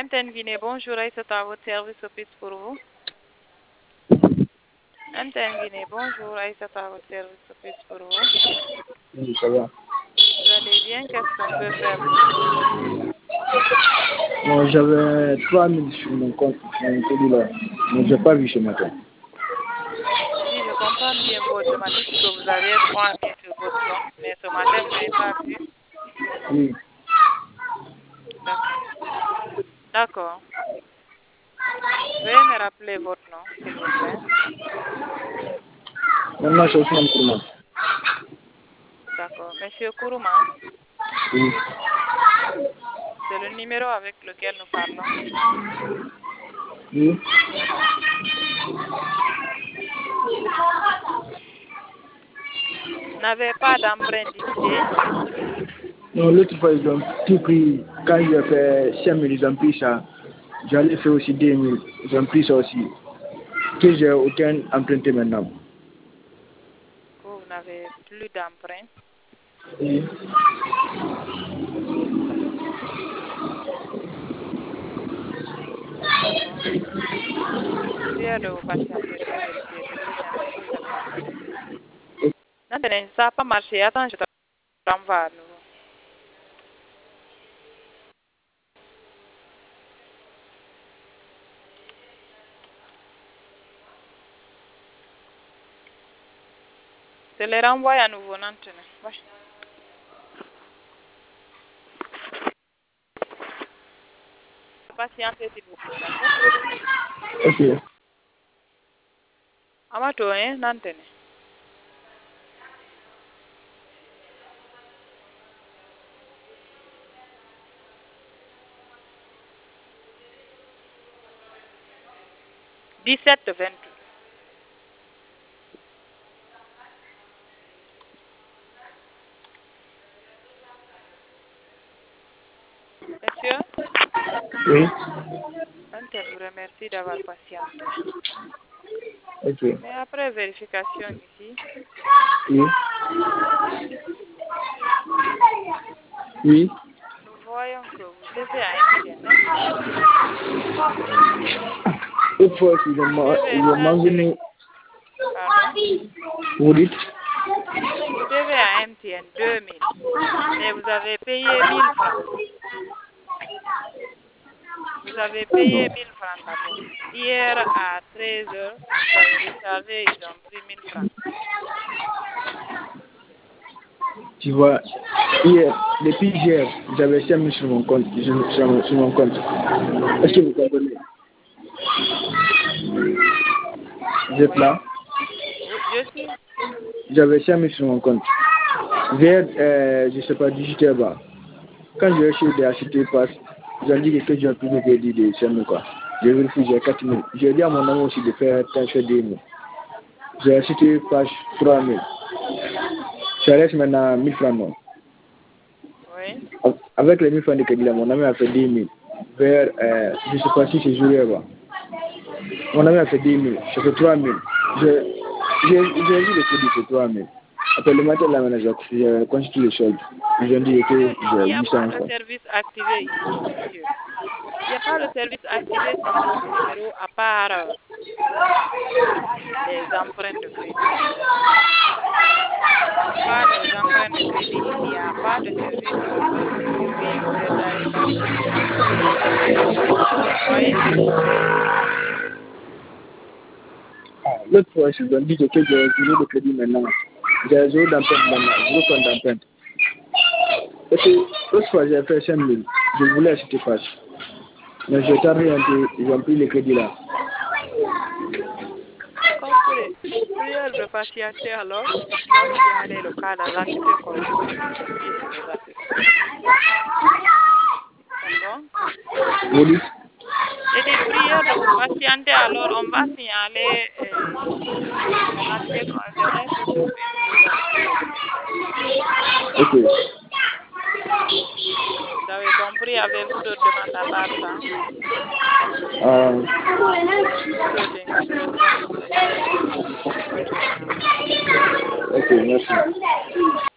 Antenne Guinée, bonjour, c'est à votre service au plus pour vous. Antenne Guinée, bonjour, c'est à votre service au plus pour vous. Oui, ça va. Vous allez bien? Qu'est-ce qu'on peut faire pour vous? Bon, j'avais 3000 sur mon compte, sur mon crédit là, mais je n'ai pas vu ce matin. Si je comprends bien votre demande, ici que vous avez 3000 sur votre compte, mais ce matin, vous n'avez pas vu? Oui. D'accord. D'accord. Veuillez me rappeler votre nom, s'il vous plaît. Maintenant, je suis en Kourma. D'accord. Monsieur Kourouma, Oui. c'est le numéro avec lequel nous parlons. Oui. Vous n'avez pas d'empreinte d'identité? Non, l'autre fois, ils ont tout pris. Quand j'ai fait 5000, ils ont pris ça. J'allais faire aussi 2000. Ils ont pris ça aussi. Que j'ai aucun emprunté maintenant. Que vous n'avez plus d'empreinte? Oui. D'accord. Prière de vous patienter, je vais vérifier pour vous ainsi vous accompagner. Non, ça n'a pas marché. Attends, je te renvoie à nouveau. Je les renvoie à nouveau maintenant. Ouais. Patientez s'il vous plaît, d'accord? Ok. Amato, hein, nantene. Dix-sept 22. Monsieur, Oui. Antenne vous remercie d'avoir patienté. Ok. Mais après vérification ici, Oui. Oui. nous voyons que vous devez à MTN, n'est-ce pas? Une fois, Vous devez ils m'ont donné. pardon? Vous dites? Vous devez à MTN 2000, mais vous avez payé 1000 francs. Vous avez payé 1000 francs d'abord. Hier à 13 h, vous avez rechargé, ils ont pris 1000 francs. Tu vois, hier, depuis hier, j'avais 5000 sur mon compte. Sur mon compte. Est-ce que vous comprenez? Vous êtes Oui, là? oui, je suis. J'avais 5000 sur mon compte. Oui. Vers, je ne sais pas, 18 h bas. Quand j'ai essayé d'acheter passe, ils ont dit que j'ai plus de crédit de 5000 quoi. J'ai vérifié, j'ai 4000. J'ai dit à mon ami aussi de faire transfert 2000. J'ai acheté passe 3000. Ça reste maintenant 1000 francs non. Oui. Avec les 1000 francs de crédit là, mon ami a fait 10 000. Vers, je ne sais pas si c'est jour là. Mon ami a fait 10 000. Ça fait 3 000. J'ai vu le crédit, c'est 3 000. Après le matin, là, maintenant, j'ai constitué le solde. Ils ont dit que Il j'ai n'y a pas 800 de francs. service activé ici, monsieur. Il n'y a pas de service activé sur votre numéro à part les empreintes de crédit. À part les empreintes de crédit, il n'y a pas de service sur votre numéro. Oui, vous êtes activé. Voyez? L'autre fois, ils ont dit que j'ai zéro de crédit maintenant. J'ai zéro d'empreinte maintenant, zéro compte d'empreinte. Parce que l'autre fois, j'ai fait 5 000. Je voulais acheter face. Mais j'ai tardé un peu, ils ont pris le crédit là. Compris. Prière de patienter alors. Lorsqu'il y a des locales, l'entité correspondante vient de vous assister. D'accord? Vous dites? J'ai dit prière de vous patienter alors. On va signaler l'entité concernée pour qu'ils puissent vous assister. Ok. Vous avez compris? Avez-vous d'autres demandes à part ça? Euh, Vous souhaitez une continuation de bonne journée à vous. ok, merci.